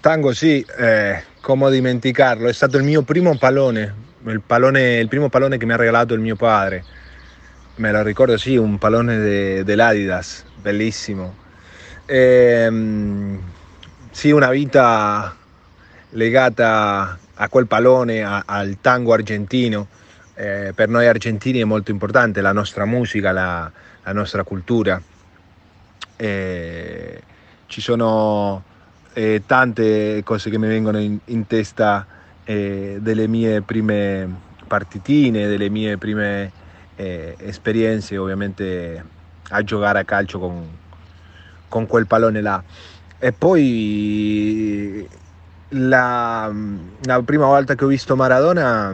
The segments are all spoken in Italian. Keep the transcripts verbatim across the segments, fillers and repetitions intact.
tango sì, eh, come dimenticarlo, è stato il mio primo pallone, il, pallone, il primo pallone che mi ha regalato il mio padre. Me lo ricordo, sì, un pallone de, dell'Adidas, bellissimo. E, sì, una vita legata a quel pallone, a, al tango argentino. Eh, per noi argentini è molto importante la nostra musica, la, la nostra cultura. Eh, ci sono eh, tante cose che mi vengono in, in testa, eh, delle mie prime partitine, delle mie prime eh, esperienze ovviamente a giocare a calcio con, con quel pallone là. E poi la, la prima volta che ho visto Maradona,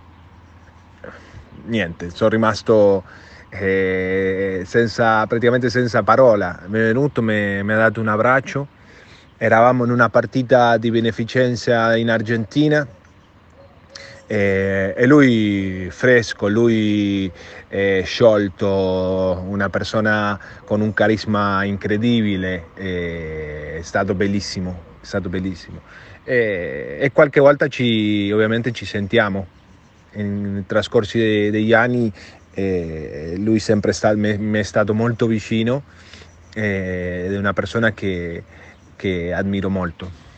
niente, sono rimasto eh, senza, praticamente senza parola. Mi è venuto, mi, mi ha dato un abbraccio. Eravamo in una partita di beneficenza in Argentina e, e lui fresco, lui eh, sciolto, una persona con un carisma incredibile, eh, è stato bellissimo, è stato bellissimo. E, e qualche volta ci, ovviamente ci sentiamo in trascorsi de, degli anni. Eh, lui sempre sta, mi, mi è stato molto vicino, eh, ed è una persona che, che ammiro molto.